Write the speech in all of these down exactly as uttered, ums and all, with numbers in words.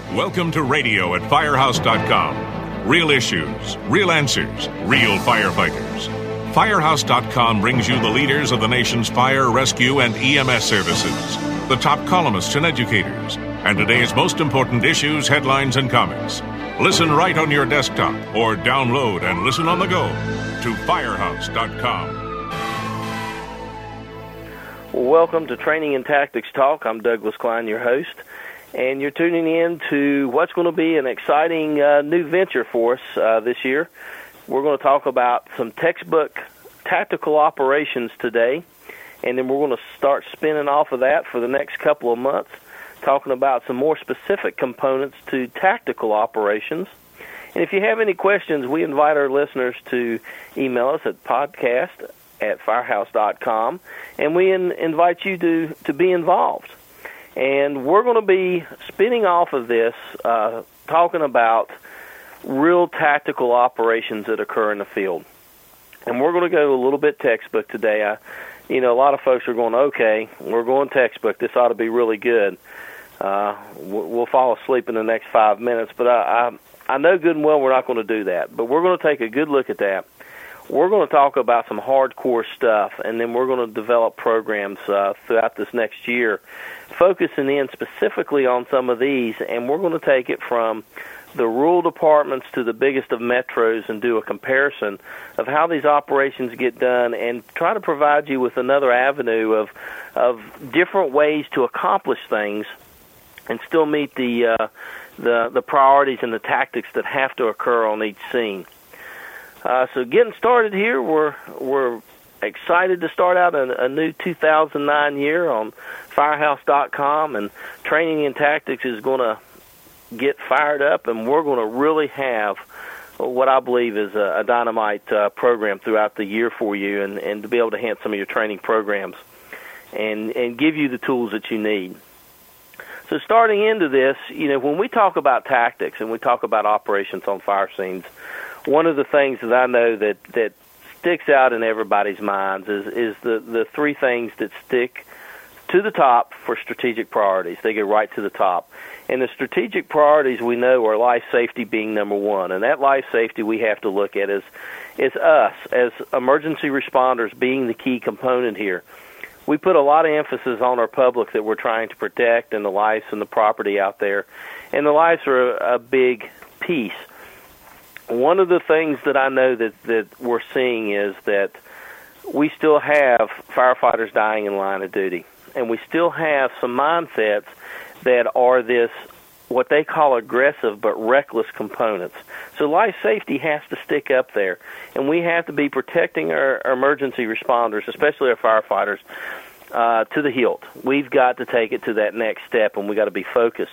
Welcome to radio at firehouse dot com. Real issues, real answers, real firefighters. firehouse dot com brings you the leaders of the nation's fire, rescue, and E M S services, the top columnists and educators, and today's most important issues, headlines, and comments. Listen right on your desktop or download and listen on the go to firehouse dot com. Welcome to Training and Tactics Talk. I'm Douglas Klein, your host, and you're tuning in to what's going to be an exciting uh, new venture for us uh, this year. We're going to talk about some textbook tactical operations today, and then we're going to start spinning off of that for the next couple of months, talking about some more specific components to tactical operations. And if you have any questions, we invite our listeners to email us at podcast at firehouse dot com, and we in, invite you to, to be involved. And we're going to be spinning off of this, uh, talking about real tactical operations that occur in the field. And we're going to go a little bit textbook today. I, you know, a lot of folks are going, okay, we're going textbook. This ought to be really good. Uh, we'll fall asleep in the next five minutes, but I, I, I know good and well we're not going to do that. But we're going to take a good look at that. We're going to talk about some hardcore stuff, and then we're going to develop programs uh, throughout this next year, focusing in specifically on some of these, and we're going to take it from the rural departments to the biggest of metros and do a comparison of how these operations get done and try to provide you with another avenue of of different ways to accomplish things and still meet the uh, the, the priorities and the tactics that have to occur on each scene. Uh, so getting started here, we're we're excited to start out a, a new two thousand nine year on firehouse dot com, and Training and Tactics is going to get fired up, and we're going to really have what I believe is a, a dynamite uh, program throughout the year for you, and, and to be able to enhance some of your training programs and, and give you the tools that you need. So starting into this, you know, when we talk about tactics and we talk about operations on fire scenes, one of the things that I know that, that sticks out in everybody's minds is, is the, the three things that stick to the top for strategic priorities. They go right to the top. And the strategic priorities we know are life safety being number one. And that life safety we have to look at is, is us as emergency responders being the key component here. We put a lot of emphasis on our public that we're trying to protect and the lives and the property out there. And the lives are a, a big piece. One of the things that I know that, that we're seeing is that we still have firefighters dying in line of duty. And we still have some mindsets that are this, what they call aggressive but reckless components. So life safety has to stick up there. And we have to be protecting our, our emergency responders, especially our firefighters, uh, to the hilt. We've got to take it to that next step, and we've got to be focused.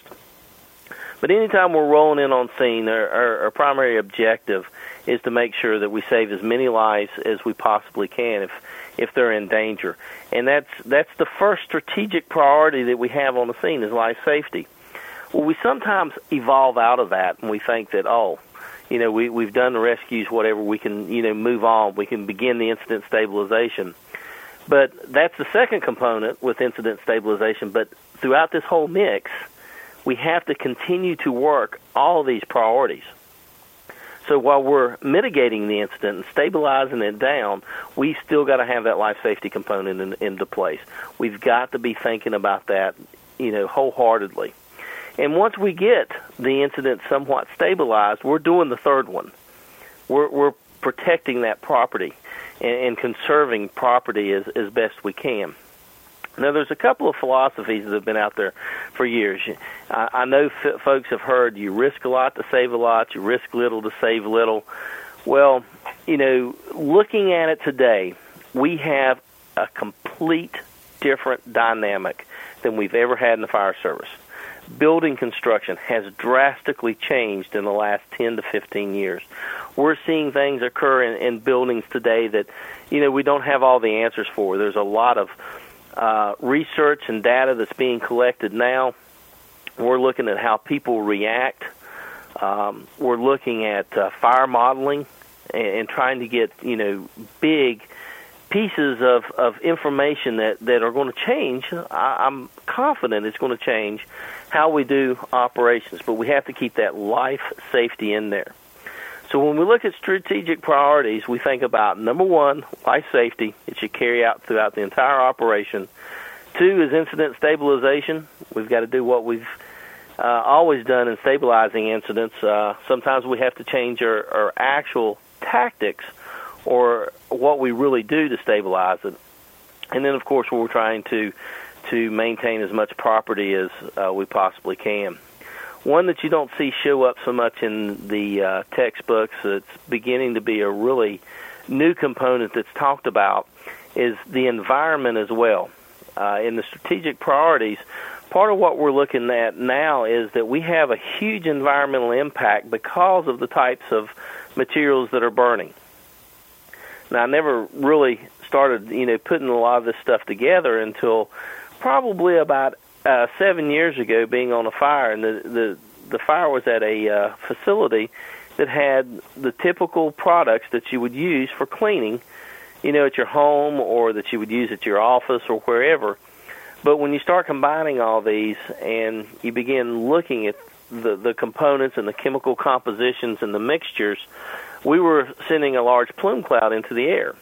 But anytime we're rolling in on scene, our, our, our primary objective is to make sure that we save as many lives as we possibly can if if they're in danger. And that's that's the first strategic priority that we have on the scene is life safety. Well, we sometimes evolve out of that, and we think that, oh, you know, we, we've done the rescues, whatever, we can, you know, move on. We can begin the incident stabilization. But that's the second component with incident stabilization. But throughout this whole mix, we have to continue to work all these priorities. So while we're mitigating the incident and stabilizing it down, we still got to have that life safety component in, into place. We've got to be thinking about that, you know, wholeheartedly. And once we get the incident somewhat stabilized, we're doing the third one. We're, we're protecting that property and, and conserving property as, as best we can. Now, there's a couple of philosophies that have been out there for years. I, I know f- folks have heard you risk a lot to save a lot, you risk little to save little. Well, you know, looking at it today, we have a complete different dynamic than we've ever had in the fire service. Building construction has drastically changed in the last ten to fifteen years. We're seeing things occur in, in buildings today that, you know, we don't have all the answers for. There's a lot of Uh, research and data that's being collected now. We're looking at how people react. Um, we're looking at uh, fire modeling and, and trying to get, you know, big pieces of, of information that, that are going to change. I, I'm confident it's going to change how we do operations, but we have to keep that life safety in there. So when we look at strategic priorities, we think about, number one, life safety. It should carry out throughout the entire operation. Two is incident stabilization. We've got to do what we've uh, always done in stabilizing incidents. Uh, sometimes we have to change our, our actual tactics or what we really do to stabilize it. And then, of course, we're trying to to maintain as much property as uh, we possibly can. One that you don't see show up so much in the uh, textbooks, it's beginning to be a really new component that's talked about, is the environment as well. Uh, in the strategic priorities, part of what we're looking at now is that we have a huge environmental impact because of the types of materials that are burning. Now, I never really started, you know, putting a lot of this stuff together until probably about uh, seven years ago, being on a fire, and the the, the fire was at a uh, facility that had the typical products that you would use for cleaning, you know, at your home or that you would use at your office or wherever. But when you start combining all these and you begin looking at the, the components and the chemical compositions and the mixtures, we were sending a large plume cloud into the air.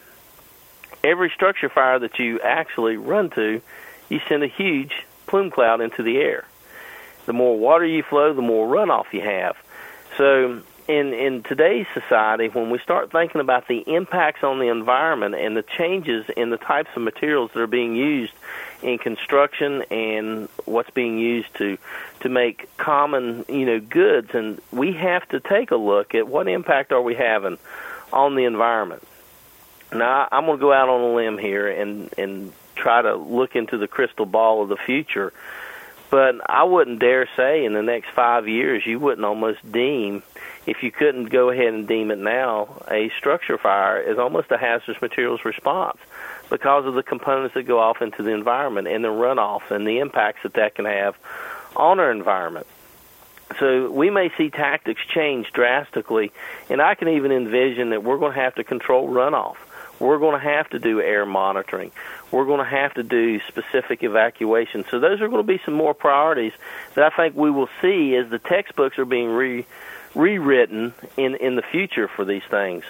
Every structure fire that you actually run to, you send a huge plume cloud into the air. The more water you flow, the more runoff you have. So in, in today's society, when we start thinking about the impacts on the environment and the changes in the types of materials that are being used in construction and what's being used to to make common, you know, goods, and we have to take a look at what impact are we having on the environment. Now, I'm going to go out on a limb here and, and try to look into the crystal ball of the future, but I wouldn't dare say in the next five years you wouldn't almost deem, if you couldn't go ahead and deem it now, a structure fire is almost a hazardous materials response because of the components that go off into the environment and the runoff and the impacts that that can have on our environment. So we may see tactics change drastically, and I can even envision that we're going to have to control runoff. We're going to have to do air monitoring. We're going to have to do specific evacuation. So those are going to be some more priorities that I think we will see as the textbooks are being re, rewritten in, in the future for these things.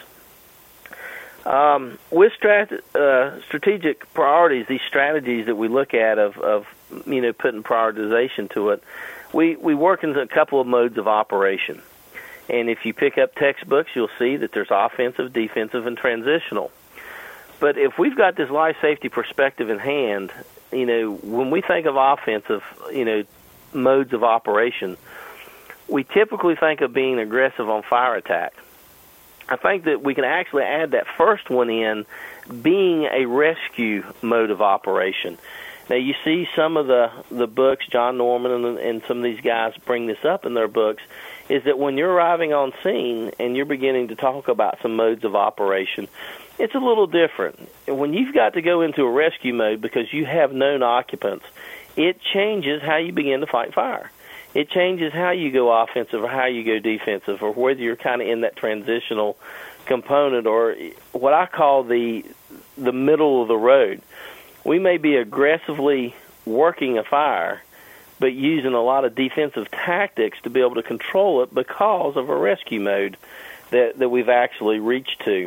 Um, with strat, uh, strategic priorities, these strategies that we look at of, of you know, putting prioritization to it, we, we work in a couple of modes of operation. And if you pick up textbooks, you'll see that there's offensive, defensive, and transitional. But if we've got this life safety perspective in hand, you know, when we think of offensive, you know, modes of operation, we typically think of being aggressive on fire attack. I think that we can actually add that first one in, being a rescue mode of operation. Now, you see some of the, the books, John Norman and, and some of these guys bring this up in their books, is that when you're arriving on scene and you're beginning to talk about some modes of operation, it's a little different. When you've got to go into a rescue mode because you have known occupants, it changes how you begin to fight fire. It changes how you go offensive or how you go defensive, or whether you're kind of in that transitional component or what I call the the middle of the road. We may be aggressively working a fire, but using a lot of defensive tactics to be able to control it because of a rescue mode that, that we've actually reached to.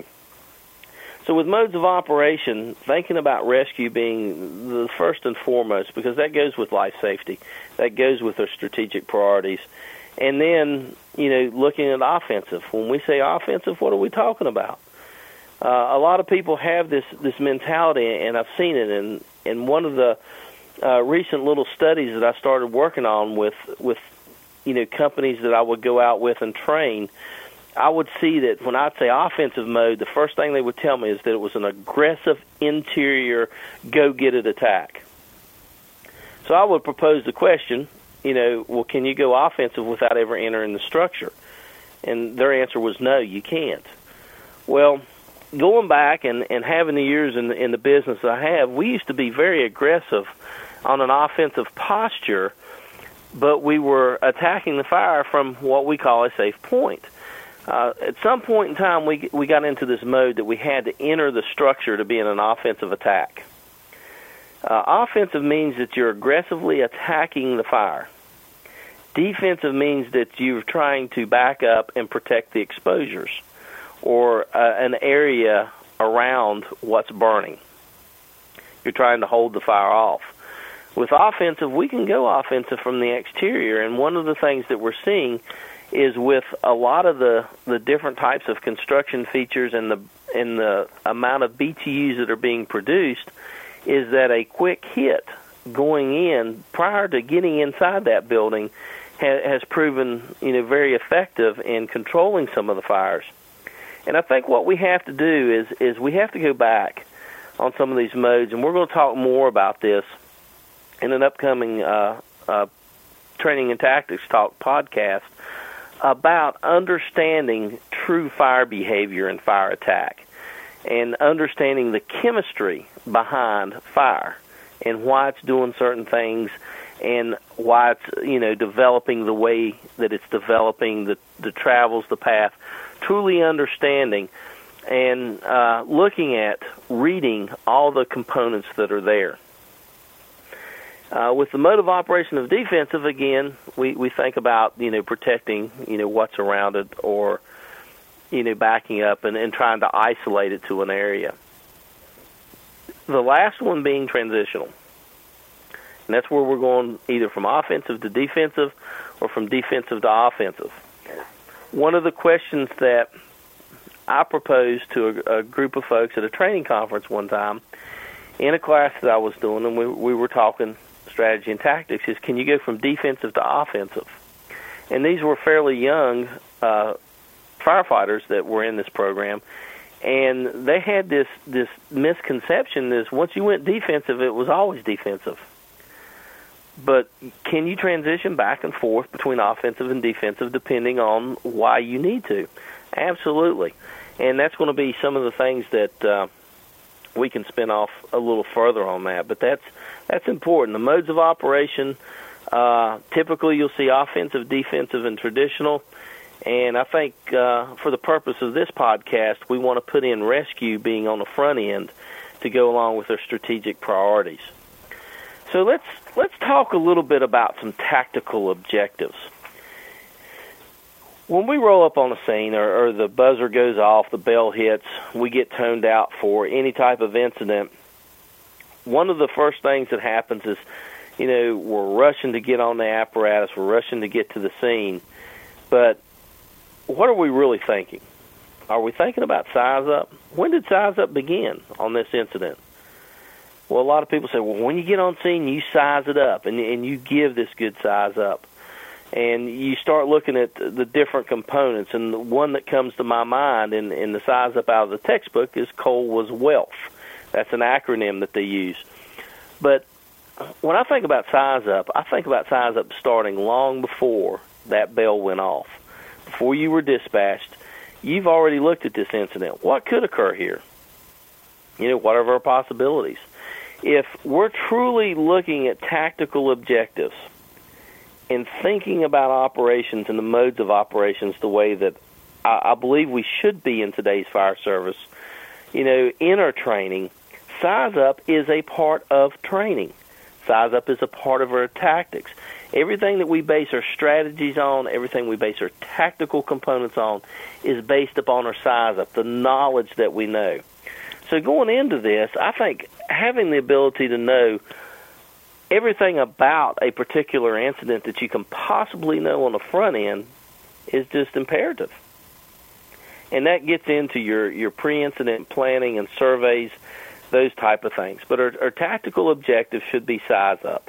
So with modes of operation, thinking about rescue being the first and foremost, because that goes with life safety. That goes with our strategic priorities. And then, you know, looking at offensive. When we say offensive, what are we talking about? Uh, a lot of people have this, this mentality, and I've seen it in, in one of the uh, recent little studies that I started working on with, with, you know, companies that I would go out with and train. I would see that when I'd say offensive mode, the first thing they would tell me is that it was an aggressive interior go-get-it attack. So I would propose the question, you know, well, can you go offensive without ever entering the structure? And their answer was no, you can't. Well, going back and, and having the years in the, in the business I have, we used to be very aggressive on an offensive posture, but we were attacking the fire from what we call a safe point. Uh, at some point in time, we we got into this mode that we had to enter the structure to be in an offensive attack. Uh, offensive means that you're aggressively attacking the fire. Defensive means that you're trying to back up and protect the exposures or uh, an area around what's burning. You're trying to hold the fire off. With offensive, we can go offensive from the exterior, and one of the things that we're seeing is with a lot of the, the different types of construction features and the and the amount of B T Us that are being produced, is that a quick hit going in prior to getting inside that building ha- has proven, you know, very effective in controlling some of the fires. And I think what we have to do is is we have to go back on some of these modes, and we're going to talk more about this in an upcoming uh, uh, Training and Tactics Talk podcast about understanding true fire behavior and fire attack, and understanding the chemistry behind fire and why it's doing certain things and why it's, you know, developing the way that it's developing, the, the travels, the path, truly understanding and uh, looking at reading all the components that are there. Uh, with the mode of operation of defensive, again, we, we think about, you know, protecting, you know, what's around it, or, you know, backing up and, and trying to isolate it to an area. The last one being transitional. And that's where we're going either from offensive to defensive or from defensive to offensive. One of the questions that I proposed to a, a group of folks at a training conference one time in a class that I was doing, and we, we were talking strategy and tactics, is can you go from defensive to offensive? And these were fairly young uh, firefighters that were in this program, and they had this, this misconception is once you went defensive, it was always defensive. But can you transition back and forth between offensive and defensive depending on why you need to? Absolutely. And that's going to be some of the things that uh, we can spin off a little further on that. But that's that's important. The modes of operation, uh, typically you'll see offensive, defensive, and traditional. And I think uh, for the purpose of this podcast, we want to put in rescue being on the front end to go along with our strategic priorities. So let's let's talk a little bit about some tactical objectives. When we roll up on a scene, or, or the buzzer goes off, the bell hits, we get toned out for any type of incident, one of the first things that happens is, you know, we're rushing to get on the apparatus, we're rushing to get to the scene, but what are we really thinking? Are we thinking about size up? When did size up begin on this incident? Well, a lot of people say, well, when you get on scene, you size it up, and, and you give this good size up. And you start looking at the different components, and the one that comes to my mind in, in the size up out of the textbook is Cole was wealth. That's an acronym that they use. But when I think about size up, I think about size up starting long before that bell went off. Before you were dispatched, you've already looked at this incident. What could occur here? You know, what are our possibilities? If we're truly looking at tactical objectives and thinking about operations and the modes of operations the way that I, I believe we should be in today's fire service, you know, in our training, size up is a part of training. Size up is a part of our tactics. Everything that we base our strategies on, everything we base our tactical components on, is based upon our size up, the knowledge that we know. So going into this, I think having the ability to know everything about a particular incident that you can possibly know on the front end is just imperative. And that gets into your, your pre-incident planning and surveys, those type of things. But our, our tactical objective should be size up.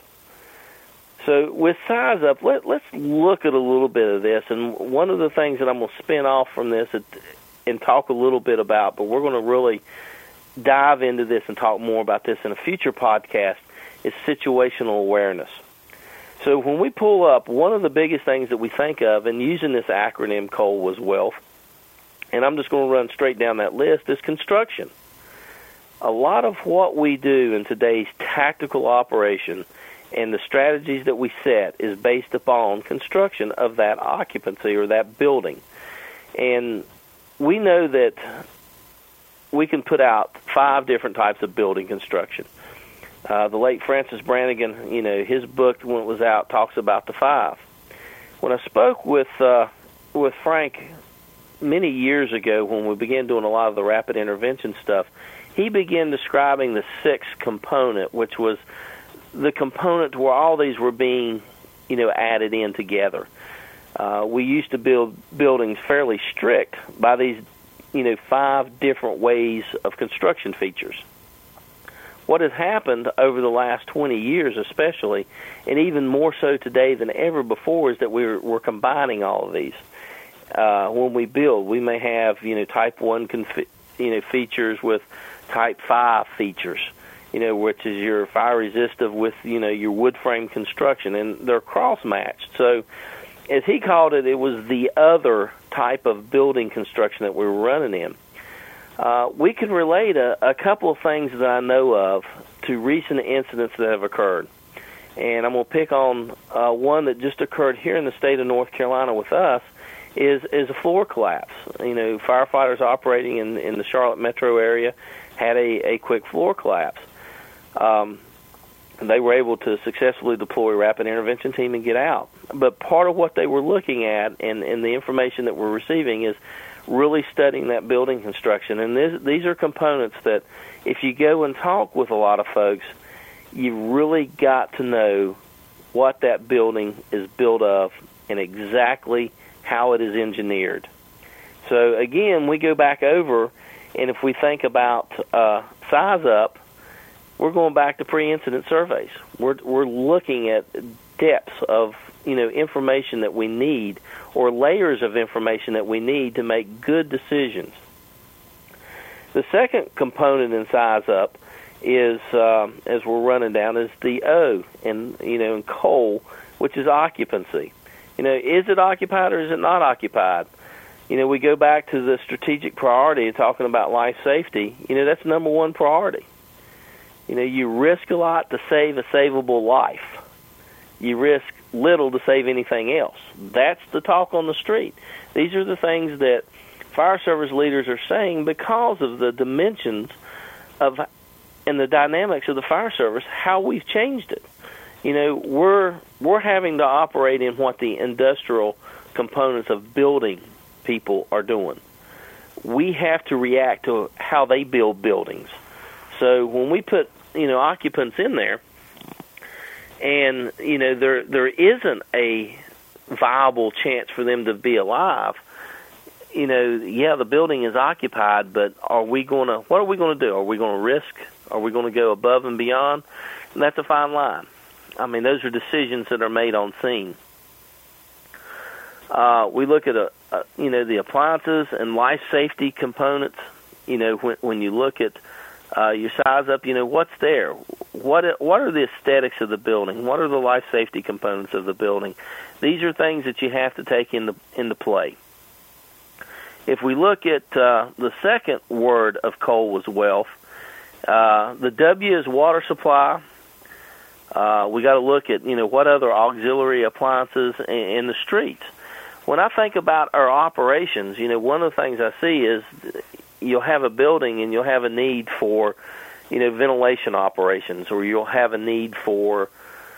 So with size up, let, let's look at a little bit of this. And one of the things that I'm going to spin off from this and talk a little bit about, but we're going to really dive into this and talk more about this in a future podcast, is situational awareness. So when we pull up, one of the biggest things that we think of, and using this acronym, Cole was wealth, and I'm just going to run straight down that list, is construction. A lot of what we do in today's tactical operation and the strategies that we set is based upon construction of that occupancy or that building. And we know that we can put out five different types of building construction. Uh, the late Francis Brannigan, you know, his book, when it was out, talks about the five. When I spoke with uh, with Frank many years ago, when we began doing a lot of the rapid intervention stuff, he began describing the sixth component, which was the component where all these were being, you know, added in together. Uh, we used to build buildings fairly strict by these, you know, five different ways of construction features. What has happened over the last twenty years especially, and even more so today than ever before, is that we're, we're combining all of these. Uh, when we build, we may have, you know, type one confi- you know, features with type five features, you know, which is your fire resistive with, you know, your wood frame construction, and they're cross-matched. So as he called it, it was the other type of building construction that we were running in. Uh, we can relate a, a couple of things that I know of to recent incidents that have occurred. And I'm going to pick on uh, one that just occurred here in the state of North Carolina with us, is, is a floor collapse. You know, firefighters operating in, in the Charlotte metro area had a, a quick floor collapse. Um, they were able to successfully deploy a rapid intervention team and get out. But part of what they were looking at and, and the information that we're receiving is really studying that building construction. And this, these are components that if you go and talk with a lot of folks, you really got to know what that building is built of and exactly how it is engineered. So again, we go back over, and if we think about uh, size up, we're going back to pre-incident surveys. We're we're looking at depths of, you know, information that we need, or layers of information that we need to make good decisions. The second component in size up is, um, as we're running down, is the O, and you know, in coal, which is occupancy. You know, is it occupied or is it not occupied? You know, we go back to the strategic priority of talking about life safety. You know, that's number one priority. You know, you risk a lot to save a savable life. You risk little to save anything else. That's the talk on the street. These are the things that fire service leaders are saying because of the dimensions of and the dynamics of the fire service, how we've changed it. You know, we're we're having to operate in what the industrial components of building people are doing. We have to react to how they build buildings. So when we put, you know, occupants in there, and, you know, there there isn't a viable chance for them to be alive, you know, yeah, the building is occupied, but are we going to, what are we going to do? Are we going to risk? Are we going to go above and beyond? And that's a fine line. I mean, those are decisions that are made on scene. Uh, we look at, a, a, you know, the appliances and life safety components. You know, when, when you look at uh, your size up, you know, what's there? What what are the aesthetics of the building? What are the life safety components of the building? These are things that you have to take into, into play. If we look at uh, the second word of coal was wealth, uh, the W is water supply. Uh, we got to look at, you know, what other auxiliary appliances in, in the streets. When I think about our operations, you know, one of the things I see is you'll have a building and you'll have a need for, you know, ventilation operations, or you'll have a need for,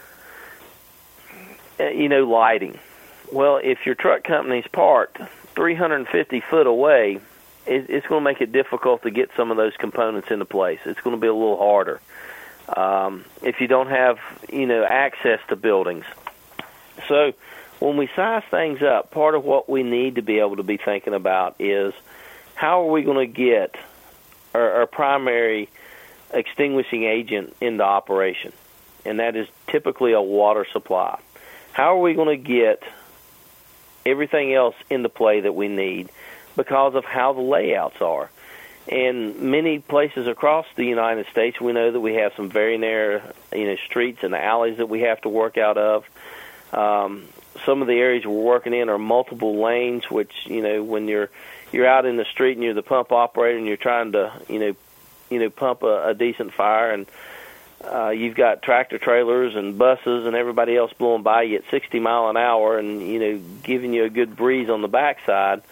you know, lighting. Well, if your truck company's parked three hundred fifty foot away, it, it's going to make it difficult to get some of those components into place. It's going to be a little harder. Um, if you don't have, you know, access to buildings. So when we size things up, part of what we need to be able to be thinking about is how are we going to get our, our primary extinguishing agent into operation, and that is typically a water supply. How are we going to get everything else into play that we need because of how the layouts are? And many places across the United States, we know that we have some very narrow, you know, streets and alleys that we have to work out of. Um, some of the areas we're working in are multiple lanes, which, you know, when you're you're out in the street and you're the pump operator and you're trying to, you know, you know, pump a, a decent fire, and uh, you've got tractor trailers and buses and everybody else blowing by you at sixty mile an hour, and, you know, giving you a good breeze on the backside.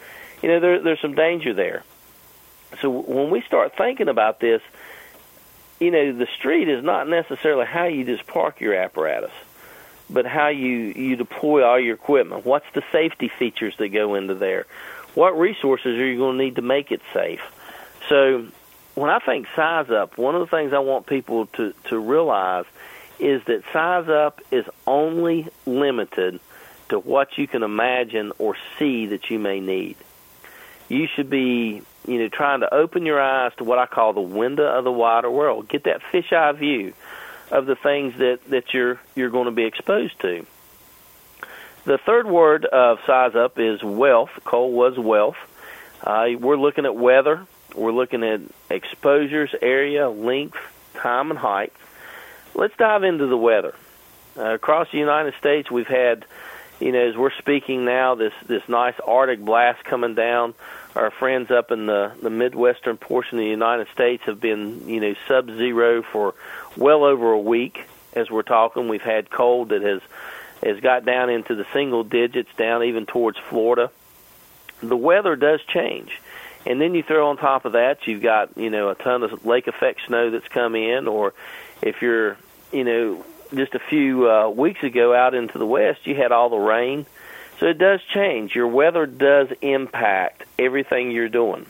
you know, there, there's some danger there. So when we start thinking about this, you know, the street is not necessarily how you just park your apparatus, but how you, you deploy all your equipment. What's the safety features that go into there? What resources are you going to need to make it safe? So when I think size up, one of the things I want people to, to realize is that size up is only limited to what you can imagine or see that you may need. You should be, you know, trying to open your eyes to what I call the window of the wider world. Get that fisheye view of the things that, that you're you're going to be exposed to. The third word of size up is wealth. Cole was wealth. Uh, we're looking at weather. We're looking at exposures, area, length, time, and height. Let's dive into the weather. Uh, across the United States, we've had, you know, as we're speaking now, this, this nice Arctic blast coming down. Our friends up in the, the Midwestern portion of the United States have been, you know, sub-zero for well over a week as we're talking. We've had cold that has, has got down into the single digits, down even towards Florida. The weather does change. And then you throw on top of that, you've got, you know, a ton of lake effect snow that's come in, or if you're, you know, just a few uh, weeks ago out into the west, you had all the rain. So it does change. Your weather does impact everything you're doing.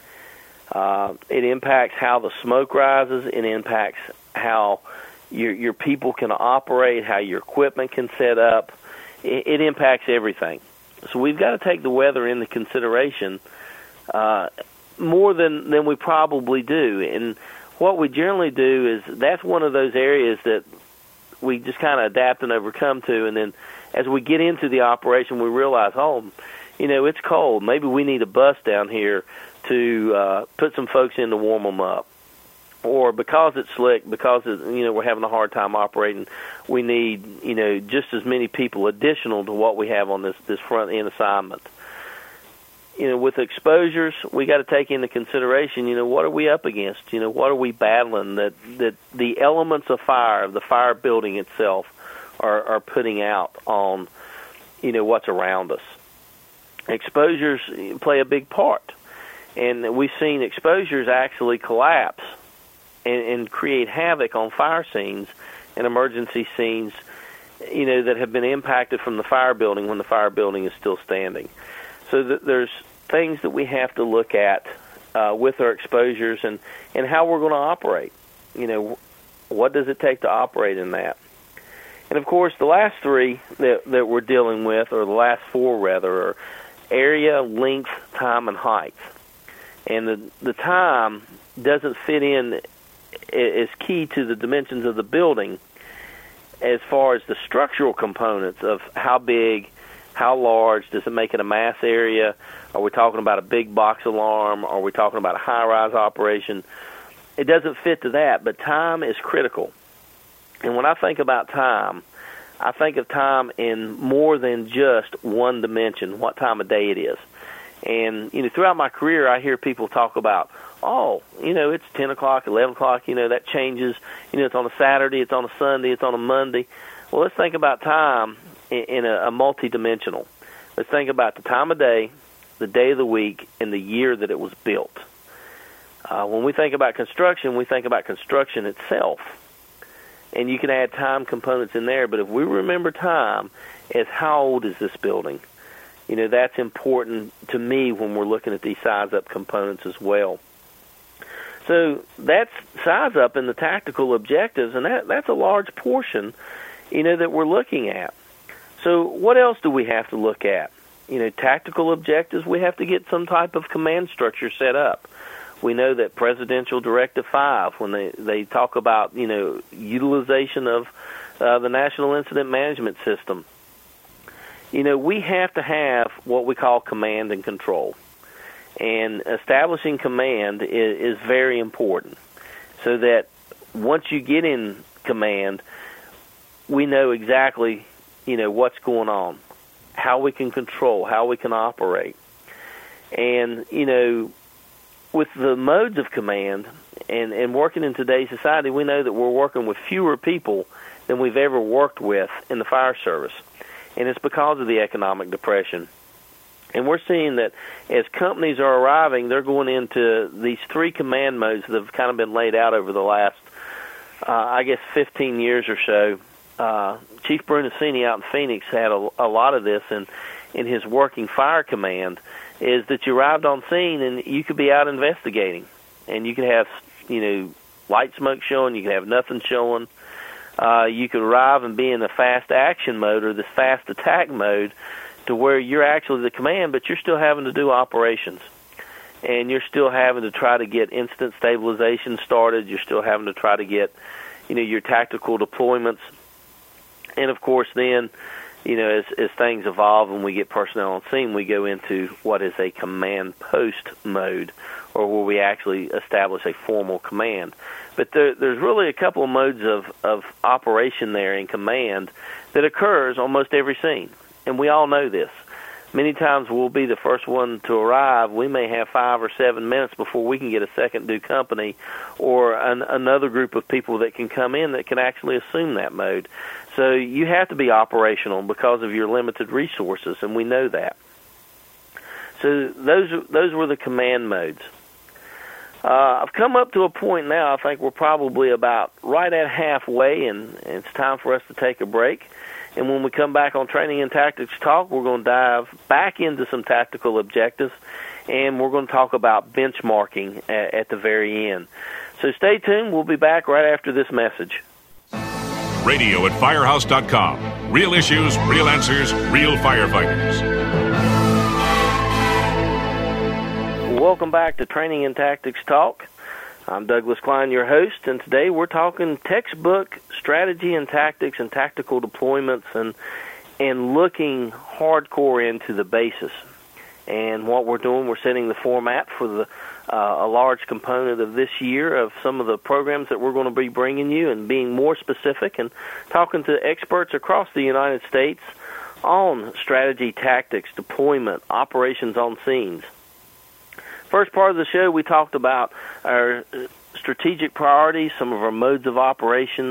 Uh, it impacts how the smoke rises. It impacts how your your people can operate, how your equipment can set up. It, it impacts everything. So we've got to take the weather into consideration uh, more than, than we probably do. And what we generally do is that's one of those areas that we just kind of adapt and overcome to, and then as we get into the operation, we realize, oh, you know, it's cold. Maybe we need a bus down here to uh, put some folks in to warm them up. Or because it's slick, because, it, you know, we're having a hard time operating, we need, you know, just as many people additional to what we have on this, this front-end assignment. You know, with exposures, we got to take into consideration, you know, what are we up against? You know, what are we battling that, that the elements of fire, the fire building itself, are, are putting out on, you know, what's around us. Exposures play a big part. And we've seen exposures actually collapse and, and create havoc on fire scenes and emergency scenes, you know, that have been impacted from the fire building when the fire building is still standing. So th- there's things that we have to look at uh, with our exposures and, and how we're going to operate. You know, what does it take to operate in that? And, of course, the last three that, that we're dealing with, or the last four, rather, are area, length, time, and height. And the, the time doesn't fit in as key to the dimensions of the building as far as the structural components of how big, how large, does it make it a mass area? Are we talking about a big box alarm? Are we talking about a high-rise operation? It doesn't fit to that, but time is critical. And when I think about time, I think of time in more than just one dimension, what time of day it is. And, you know, throughout my career, I hear people talk about, oh, you know, it's ten o'clock, eleven o'clock, you know, that changes. You know, it's on a Saturday, it's on a Sunday, it's on a Monday. Well, let's think about time in, in a, a multi-dimensional. Let's think about the time of day, the day of the week, and the year that it was built. Uh, when we think about construction, we think about construction itself. And you can add time components in there, but if we remember time as how old is this building, you know, that's important to me when we're looking at these size-up components as well. So that's size-up in the tactical objectives, and that, that's a large portion, you know, that we're looking at. So what else do we have to look at? You know, tactical objectives, we have to get some type of command structure set up. We know that Presidential Directive five, when they, they talk about, you know, utilization of uh, the National Incident Management System, you know, we have to have what we call command and control. And establishing command is, is very important so that once you get in command, we know exactly, you know, what's going on, how we can control, how we can operate. And, you know, with the modes of command and, and working in today's society, we know that we're working with fewer people than we've ever worked with in the fire service. And it's because of the economic depression. And we're seeing that as companies are arriving, they're going into these three command modes that have kind of been laid out over the last, uh, I guess, fifteen years or so. Uh, Chief Brunacini out in Phoenix had a, a lot of this in, in his working fire command, is that you arrived on scene and you could be out investigating. And you could have, you know, light smoke showing, you could have nothing showing. Uh, you could arrive and be in the fast action mode or this fast attack mode, to where you're actually the command, but you're still having to do operations. And you're still having to try to get instant stabilization started. You're still having to try to get, you know, your tactical deployments. And, of course, then, you know, as, as things evolve and we get personnel on scene, we go into what is a command post mode, or where we actually establish a formal command. But there, there's really a couple of modes of, of operation there in command that occurs almost every scene. And we all know this. Many times we'll be the first one to arrive. We may have five or seven minutes before we can get a second due company or an, another group of people that can come in that can actually assume that mode. So you have to be operational because of your limited resources, and we know that. So those those were the command modes. Uh, I've come up to a point now, I think we're probably about right at halfway, and, and it's time for us to take a break. And when we come back on Training and Tactics Talk, we're going to dive back into some tactical objectives, and we're going to talk about benchmarking at, at the very end. So stay tuned. We'll be back right after this message. Radio at firehouse dot com. Real issues, real answers, real firefighters. Welcome back to Training and Tactics Talk. I'm Douglas Klein, your host, and today we're talking textbook strategy and tactics and tactical deployments and and looking hardcore into the basis. And what we're doing, we're setting the format for the uh, a large component of this year of some of the programs that we're going to be bringing you, and being more specific and talking to experts across the United States on strategy, tactics, deployment, operations on scenes. First part of the show, we talked about our strategic priorities, some of our modes of operation,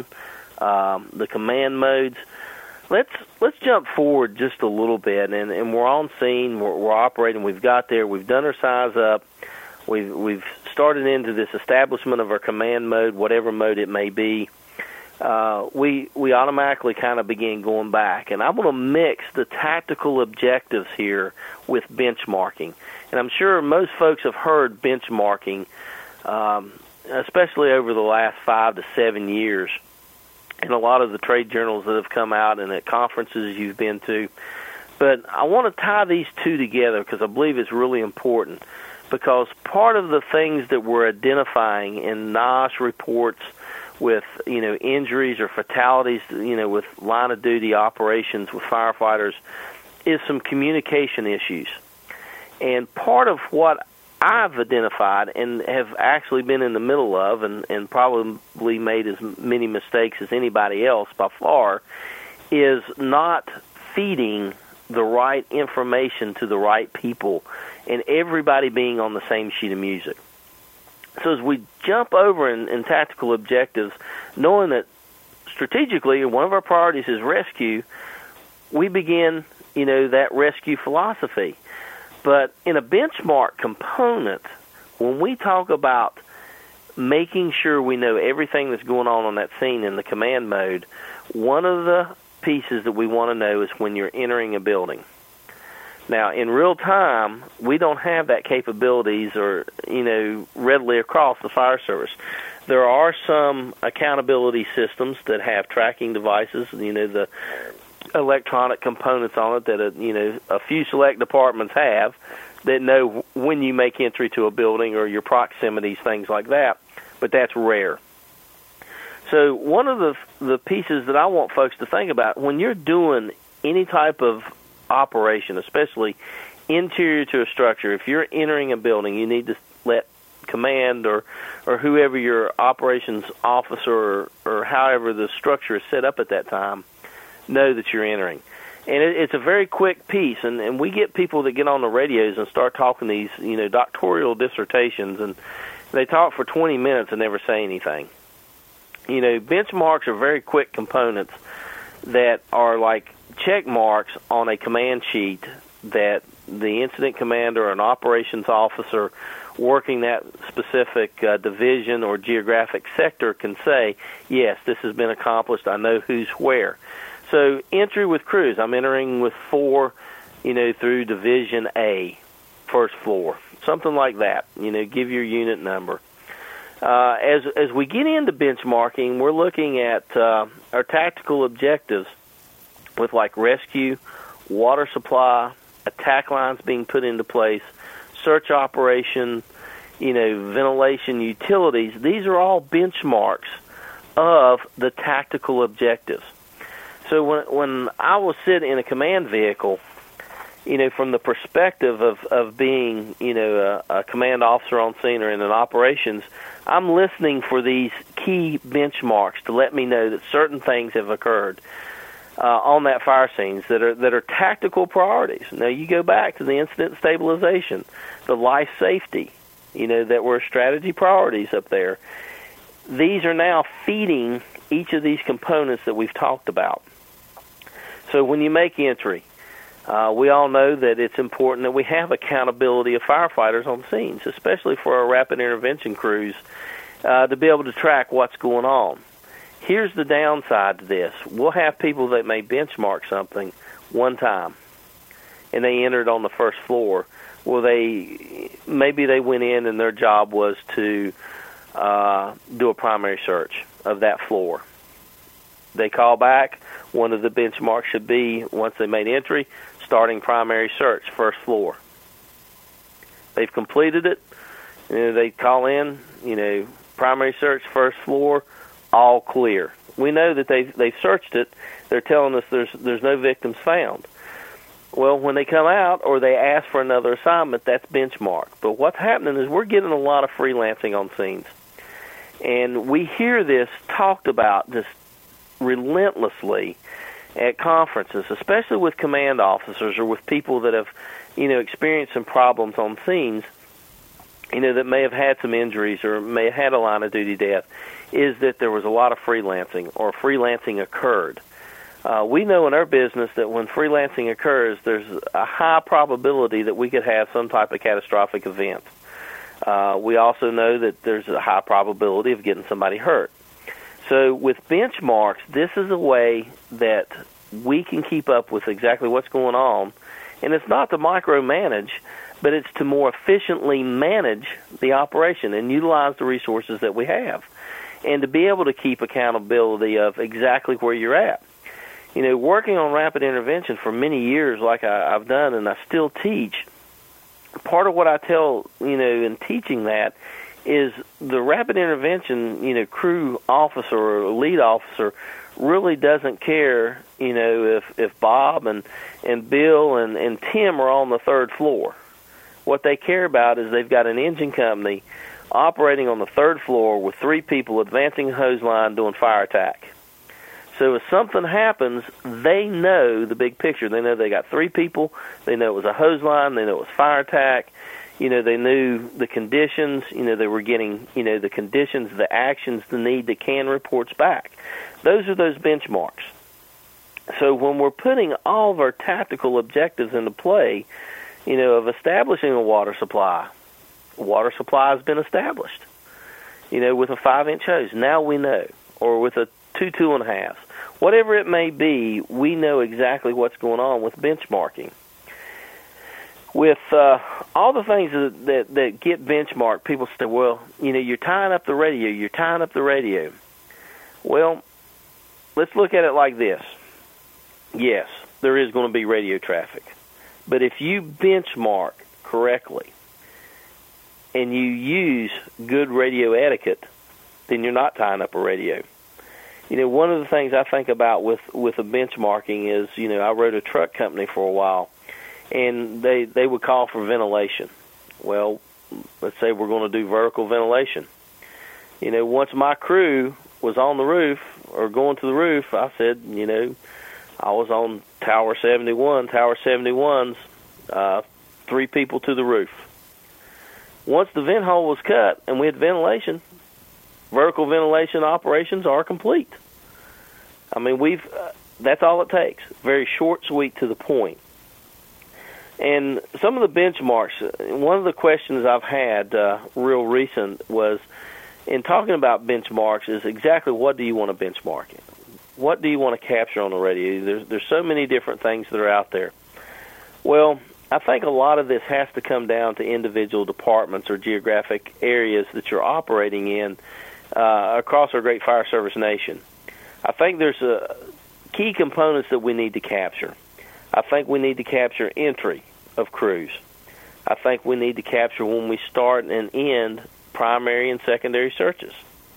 um, the command modes. Let's let's jump forward just a little bit, and, and we're on scene, we're, we're operating, we've got there, we've done our size up, we've, we've started into this establishment of our command mode, whatever mode it may be. Uh, we we automatically kind of begin going back, and I'm going to mix the tactical objectives here with benchmarking. And I'm sure most folks have heard benchmarking, um, especially over the last five to seven years, in a lot of the trade journals that have come out and at conferences you've been to. But I want to tie these two together because I believe it's really important, because part of the things that we're identifying in N O S reports with, you know, injuries or fatalities, you know, with line of duty operations with firefighters is some communication issues. And part of what I've identified and have actually been in the middle of, and, and probably made as many mistakes as anybody else by far, is not feeding the right information to the right people and everybody being on the same sheet of music. So as we jump over in, in tactical objectives, knowing that strategically one of our priorities is rescue, we begin, you know, that rescue philosophy. But in a benchmark component, when we talk about making sure we know everything that's going on on that scene in the command mode, one of the pieces that we want to know is when you're entering a building. Now, in real time, we don't have that capabilities or, you know, readily across the fire service. There are some accountability systems that have tracking devices, you know, the electronic components on it that, uh, you know, a few select departments have that know when you make entry to a building or your proximities, things like that, but that's rare. So one of the the pieces that I want folks to think about, when you're doing any type of operation, especially interior to a structure, if you're entering a building, you need to let command or, or whoever your operations officer or, or however the structure is set up at that time, know that you're entering. And it, it's a very quick piece, and, and we get people that get on the radios and start talking these, you know, doctoral dissertations, and they talk for twenty minutes and never say anything. You know, benchmarks are very quick components that are like check marks on a command sheet that the incident commander or an operations officer working that specific uh, division or geographic sector can say, yes, this has been accomplished, I know who's where. So entry with crews, I'm entering with four, you know, through Division A, first floor, something like that. You know, give your unit number. Uh, as as we get into benchmarking, we're looking at uh, our tactical objectives with like rescue, water supply, attack lines being put into place, search operation, you know, ventilation, utilities. These are all benchmarks of the tactical objectives. So when when I will sit in a command vehicle, you know, from the perspective of, of being, you know, a, a command officer on scene or in an operations, I'm listening for these key benchmarks to let me know that certain things have occurred uh, on that fire scenes that are that are tactical priorities. Now, you go back to the incident stabilization, the life safety, you know, that were strategy priorities up there. These are now feeding each of these components that we've talked about. So when you make entry, uh, we all know that it's important that we have accountability of firefighters on scenes, especially for our rapid intervention crews, uh, to be able to track what's going on. Here's the downside to this. We'll have people that may benchmark something one time, and they entered on the first floor. Well, they maybe they went in and their job was to uh, do a primary search of that floor. They call back. One of the benchmarks should be, once they made entry, starting primary search, first floor. They've completed it. You know, they call in, you know, primary search, first floor, all clear. We know that they've, they've searched it. They're telling us there's there's no victims found. Well, when they come out or they ask for another assignment, that's benchmark. But what's happening is we're getting a lot of freelancing on scenes. And we hear this talked about just relentlessly at conferences, especially with command officers or with people that have, you know, experienced some problems on scenes, you know, that may have had some injuries or may have had a line of duty death, is that there was a lot of freelancing or freelancing occurred. Uh, we know in our business that when freelancing occurs, there's a high probability that we could have some type of catastrophic event. Uh, we also know that there's a high probability of getting somebody hurt. So with benchmarks, this is a way that we can keep up with exactly what's going on. And it's not to micromanage, but it's to more efficiently manage the operation and utilize the resources that we have, and to be able to keep accountability of exactly where you're at. You know, working on rapid intervention for many years like I, I've done and I still teach, part of what I tell, you know, in teaching that is the rapid intervention, you know, crew officer or lead officer really doesn't care, you know, if, if Bob and, and Bill and, and Tim are on the third floor. What they care about is they've got an engine company operating on the third floor with three people advancing a hose line doing fire attack. So if something happens, they know the big picture. They know they got three people. They know it was a hose line. They know it was fire attack. You know, they knew the conditions. You know, they were getting, you know, the conditions, the actions, the need, the CAN reports back. Those are those benchmarks. So when we're putting all of our tactical objectives into play, you know, of establishing a water supply, water supply has been established, you know, with a five-inch hose. Now we know. Or with a two, two and a half. Whatever it may be, we know exactly what's going on with benchmarking. With uh, all the things that, that, that get benchmarked, people say, well, you know, you're tying up the radio, you're tying up the radio. Well, let's look at it like this. Yes, there is going to be radio traffic. But if you benchmark correctly and you use good radio etiquette, then you're not tying up a radio. You know, one of the things I think about with, with a benchmarking is, you know, I rode a truck company for a while, and they, they would call for ventilation. Well, let's say we're going to do vertical ventilation. You know, once my crew was on the roof or going to the roof, I said, you know, I was on Tower seventy-one. Tower seventy-one's uh, three people to the roof. Once the vent hole was cut and we had ventilation, vertical ventilation operations are complete. I mean, we've uh, that's all it takes. Very short, sweet, to the point. And some of the benchmarks, one of the questions I've had uh, real recent was, in talking about benchmarks, is exactly what do you want to benchmark? What do you want to capture on the radio? There's, there's so many different things that are out there. Well, I think a lot of this has to come down to individual departments or geographic areas that you're operating in uh, across our great fire service nation. I think there's a key components that we need to capture. I think we need to capture entry of crews. I think we need to capture when we start and end primary and secondary searches.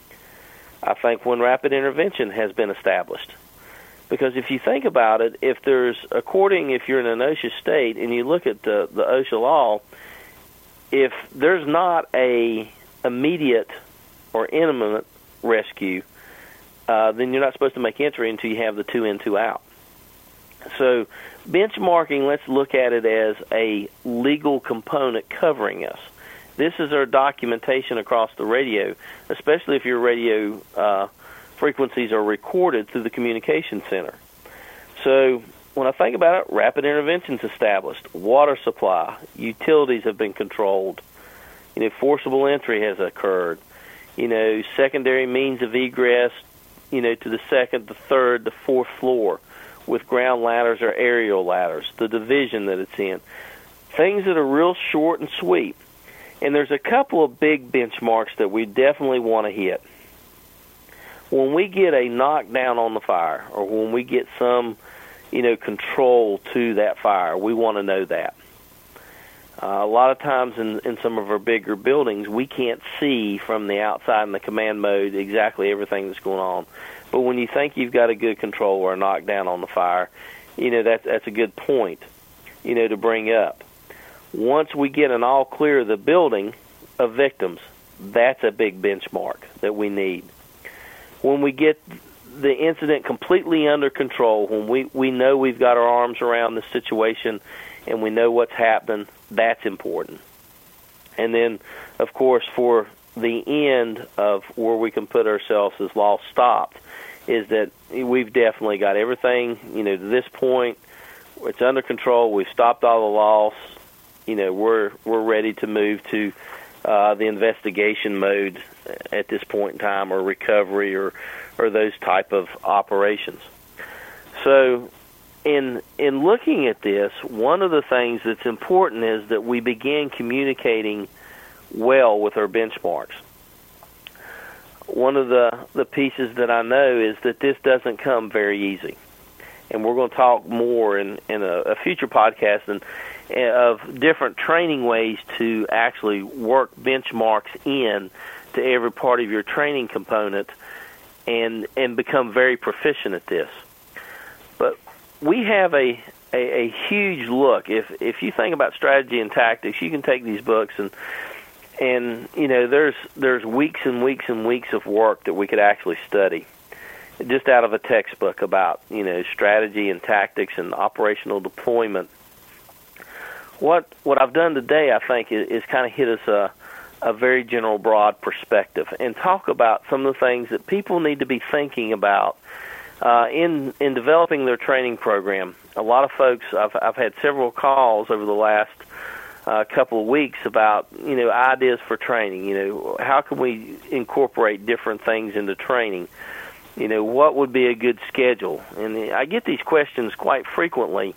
I think when rapid intervention has been established. Because if you think about it, if there's, according, if you're in an OSHA state and you look at the, the OSHA law, if there's not a immediate or imminent rescue, uh, then you're not supposed to make entry until you have the two in, two out. So benchmarking, let's look at it as a legal component covering us. This is our documentation across the radio, especially if your radio uh, frequencies are recorded through the communication center. So when I think about it, rapid intervention's established, water supply, utilities have been controlled, you know, forcible entry has occurred, you know, secondary means of egress, you know, to the second, the third, the fourth floor with ground ladders or aerial ladders, the division that it's in, things that are real short and sweet. And there's a couple of big benchmarks that we definitely want to hit. When we get a knockdown on the fire, or when we get some, you know, control to that fire, we want to know that. Uh, a lot of times in, in some of our bigger buildings, we can't see from the outside in the command mode exactly everything that's going on. But when you think you've got a good control or a knockdown on the fire, you know, that's, that's a good point, you know, to bring up. Once we get an all clear of the building of victims, that's a big benchmark that we need. When we get the incident completely under control, when we, we know we've got our arms around the situation and we know what's happening, that's important. And then, of course, for the end of where we can put ourselves as loss stopped, is that we've definitely got everything, you know, to this point, it's under control, we've stopped all the loss, you know, we're we're ready to move to uh, the investigation mode at this point in time, or recovery, or or those type of operations. So in in looking at this, one of the things that's important is that we begin communicating well with our benchmarks. One of the, the pieces that I know is that this doesn't come very easy. And we're going to talk more in, in a, a future podcast and, and of different training ways to actually work benchmarks in to every part of your training component and and become very proficient at this. But we have a, a, a huge look. If if you think about strategy and tactics, you can take these books and and you know there's there's weeks and weeks and weeks of work that we could actually study just out of a textbook about, you know, strategy and tactics and operational deployment. What what I've done today, I think, is, is kind of hit us a, a very general, broad perspective and talk about some of the things that people need to be thinking about uh, in in developing their training program. A lot of folks, I've I've had several calls over the last uh, couple of weeks about, you know, ideas for training. You know, how can we incorporate different things into training? You know, what would be a good schedule? And I get these questions quite frequently.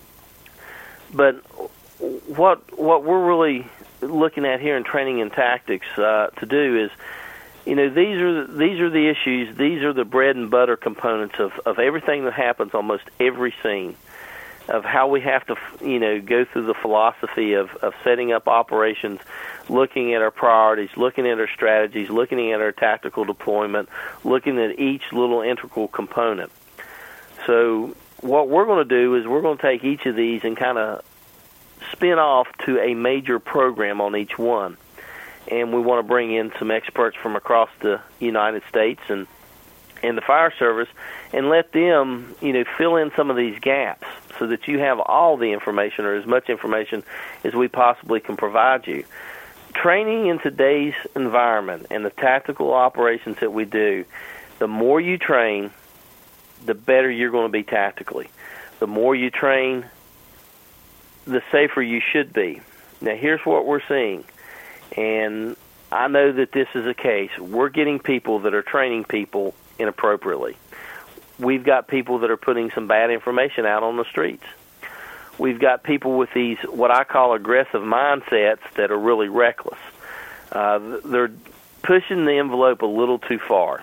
But what what we're really looking at here in training and tactics uh, to do is, you know, these are the, these are the issues. These are the bread and butter components of, of everything that happens almost every scene, of how we have to, you know, go through the philosophy of, of setting up operations, looking at our priorities, looking at our strategies, looking at our tactical deployment, looking at each little integral component. So what we're going to do is we're going to take each of these and kind of spin off to a major program on each one. And we want to bring in some experts from across the United States and, and the fire service and let them, you know, fill in some of these gaps so that you have all the information, or as much information as we possibly can provide you. Training in today's environment and the tactical operations that we do, the more you train, the better you're going to be tactically. The more you train, the safer you should be. Now, here's what we're seeing, and I know that this is a case. We're getting people that are training people inappropriately. We've got people that are putting some bad information out on the streets. We've got people with these, what I call aggressive mindsets, that are really reckless. Uh, they're pushing the envelope a little too far.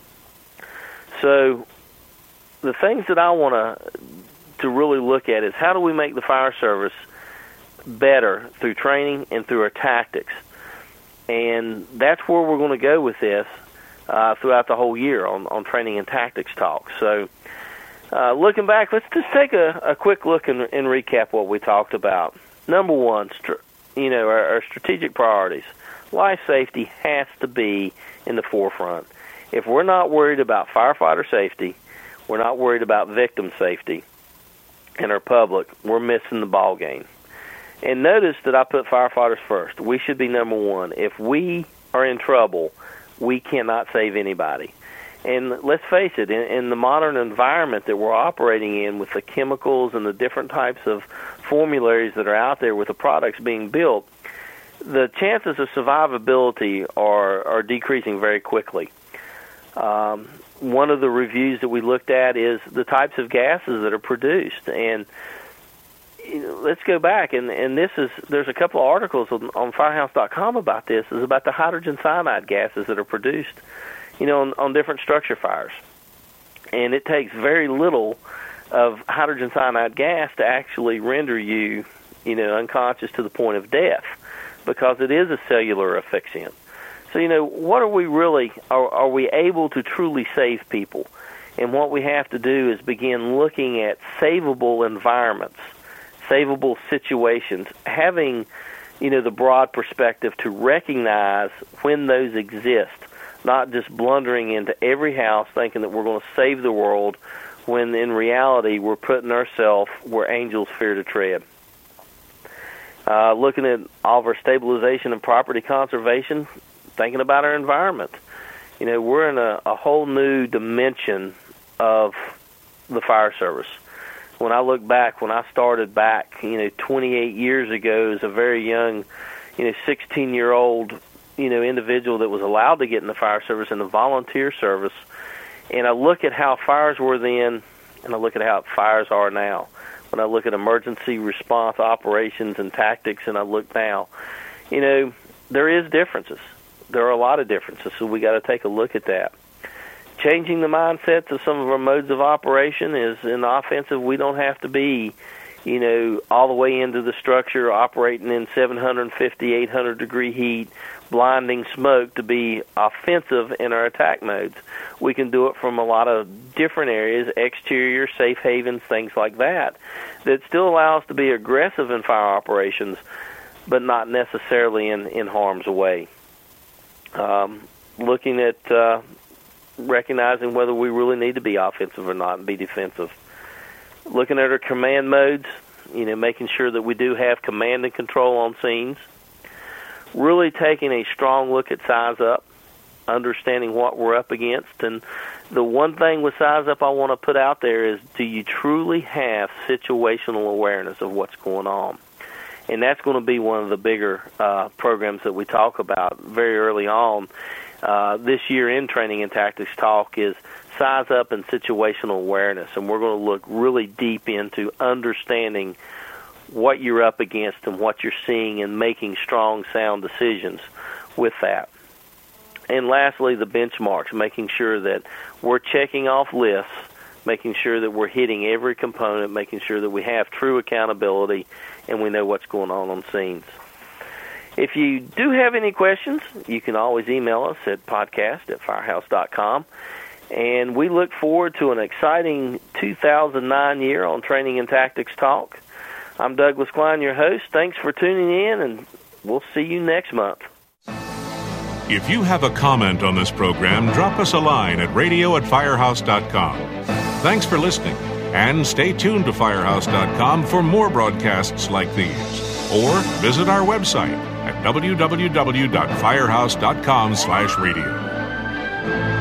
So the things that I want to to really look at is how do we make the fire service better through training and through our tactics. And that's where we're going to go with this uh, throughout the whole year on, on Training and Tactics Talk. So uh, looking back, let's just take a, a quick look and, and recap what we talked about. Number one, str- you know, our, our strategic priorities. Life safety has to be in the forefront. If we're not worried about firefighter safety, we're not worried about victim safety and our public, we're missing the ball game. And notice that I put firefighters first. We should be number one. If we are in trouble, we cannot save anybody. And let's face it, in, in the modern environment that we're operating in with the chemicals and the different types of formularies that are out there with the products being built, the chances of survivability are, are decreasing very quickly. Um, one of the reviews that we looked at is the types of gases that are produced. And you know, let's go back, and, and this is, there's a couple of articles on, on firehouse dot com about this, is about the hydrogen cyanide gases that are produced, you know, on, on different structure fires. And it takes very little of hydrogen cyanide gas to actually render you, you know, unconscious to the point of death, because it is a cellular asphyxiant. So, you know, what are we really, are, are we able to truly save people? And what we have to do is begin looking at savable environments, savable situations, having, you know, the broad perspective to recognize when those exist, not just blundering into every house thinking that we're going to save the world when in reality we're putting ourselves where angels fear to tread. Uh, looking at all of our stabilization and property conservation, thinking about our environment. You know, we're in a, a whole new dimension of the fire service. When I look back, when I started back, you know, twenty-eight years ago as a very young, you know, sixteen-year-old, you know, individual that was allowed to get in the fire service in the volunteer service, and I look at how fires were then, and I look at how fires are now. When I look at emergency response operations and tactics, and I look now, you know, there is differences. There are a lot of differences, so we got to take a look at that. Changing the mindsets of some of our modes of operation is in the offensive. We don't have to be, you know, all the way into the structure operating in seven fifty, eight hundred degree heat, blinding smoke to be offensive in our attack modes. We can do it from a lot of different areas, exterior, safe havens, things like that, that still allow us to be aggressive in fire operations, but not necessarily in, in harm's way. Um, looking at uh, recognizing whether we really need to be offensive or not and be defensive. Looking at our command modes, you know, making sure that we do have command and control on scenes. Really taking a strong look at size up, understanding what we're up against. And the one thing with size up I want to put out there is, do you truly have situational awareness of what's going on? And that's going to be one of the bigger uh, programs that we talk about very early on uh, this year in Training and Tactics Talk is size up and situational awareness. And we're going to look really deep into understanding what you're up against and what you're seeing and making strong, sound decisions with that. And lastly, the benchmarks, making sure that we're checking off lists, making sure that we're hitting every component, making sure that we have true accountability and we know what's going on on scenes. If you do have any questions, you can always email us at podcast at firehouse dot com. And we look forward to an exciting two thousand nine year on Training and Tactics Talk. I'm Douglas Klein, your host. Thanks for tuning in, and we'll see you next month. If you have a comment on this program, drop us a line at radio at firehouse dot com. Thanks for listening, and stay tuned to firehouse dot com for more broadcasts like these. Or visit our website at w w w dot firehouse dot com slash radio.